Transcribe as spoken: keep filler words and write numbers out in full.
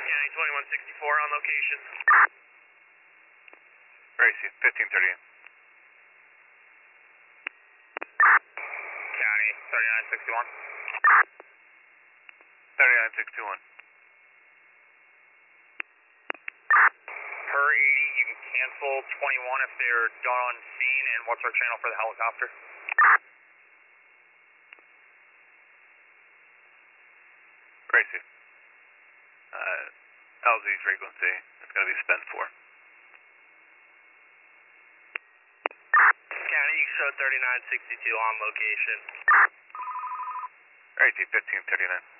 County twenty-one sixty-four on location. Gracie, fifteen thirty-eight. County thirty-nine sixty-one. thirty-nine sixty-one. Per eighty, you can cancel twenty-one if they're done on scene, and what's our channel for the helicopter? Gracie. Uh, L Z frequency is going to be spent for. County, you show thirty-nine sixty-two on location. Gracie, fifteen thirty-nine.